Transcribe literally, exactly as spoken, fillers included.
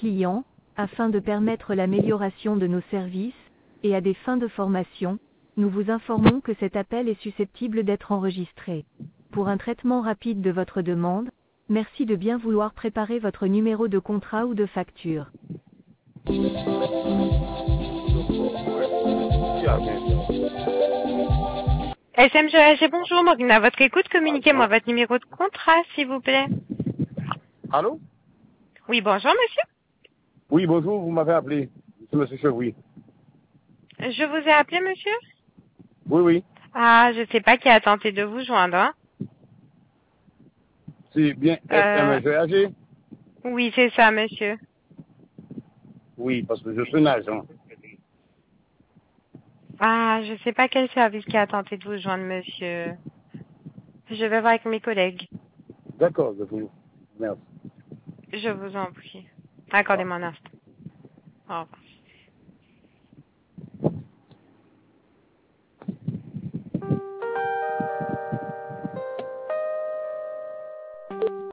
clients, afin de permettre l'amélioration de nos services, et à des fins de formation, nous vous informons que cet appel est susceptible d'être enregistré. Pour un traitement rapide de votre demande, merci de bien vouloir préparer votre numéro de contrat ou de facture. S M G A G, bonjour, Morgane, à votre écoute, communiquez-moi votre numéro de contrat, s'il vous plaît. Allô? Oui, bonjour, monsieur. Oui, bonjour, vous m'avez appelé. C'est monsieur Chevry. Je vous ai appelé, monsieur? Oui, oui. Ah, je sais pas qui a tenté de vous joindre, hein. C'est bien S Euh, M G A G? oui, c'est ça, monsieur. Oui, parce que je suis un agent. Ah, je sais pas quel service qui a tenté de vous joindre, monsieur. Je vais voir avec mes collègues. D'accord, je vous. Merci. Je vous en prie. Accordez-moi un instant. Au revoir.